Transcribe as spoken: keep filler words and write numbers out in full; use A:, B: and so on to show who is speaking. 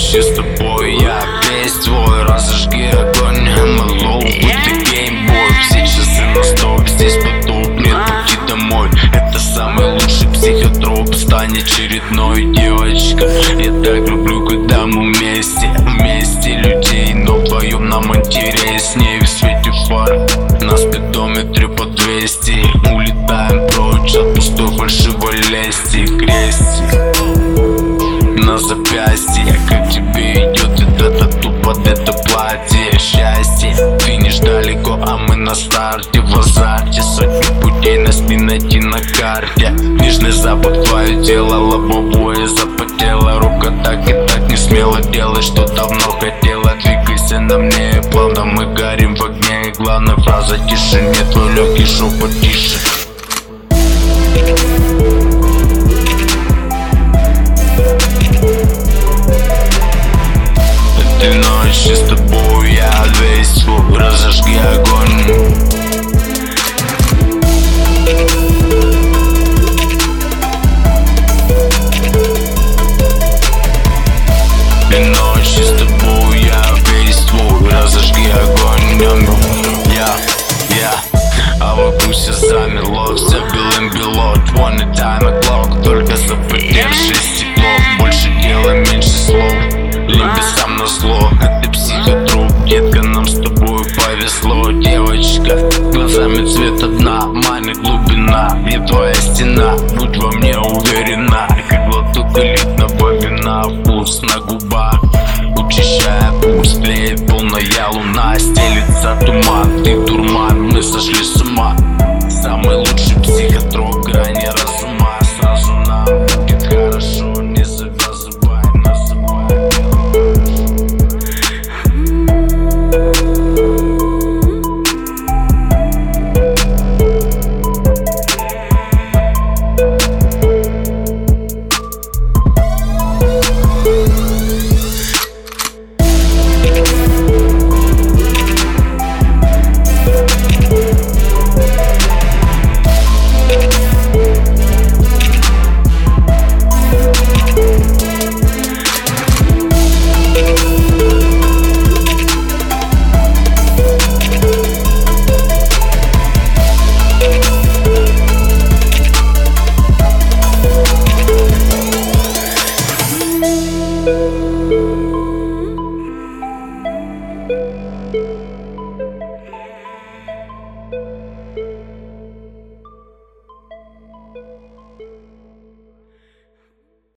A: ночи с тобой я весь твой. Разожги огонь, I'm alone with the game boy. Все часы на стоп, здесь потоп, нет пути домой. Это самый лучший психотроп, стань очередной, девочка. Я так люблю, когда мы вместе, вместе людей, но вдвоем нам интереснее. В свете фар на спидометре по двести. Улетаем прочь от пустой фальшивой лести. Крестик на запястье, как тебе идет этот тату под это платье. Счастье, финиш далеко, а мы на старте. В азарте сотни путей нас не найти на карте. Нежный запах, твое тело лобовое запотело. Рука так и так не смело делай, что давно хотела. Двигайся на мне плавно, мы горим в огне. И главная фраза тишине, твой легкий шепот тише. Этой ночи с тобой я весь свой. Разожги огонь. Этой ночи с тобой я весь свой. Разожги огонь. Я, я, а вокруг все замерло, все белым бело. Twenty time o'clock, только запотевшее стекло. Больше дела, меньше слов. Небесам назло, а ты психотроп, детка, нам с тобой повезло. Девочка, глазами цвета дна, мани глубина. Я твоя стена, будь во мне уверена. Как глоток элитного вина, вкус на губах. Учащая пульс, тлеет полная луна. Стелится туман, ты дурман, мы сошли с ума. Самый лучший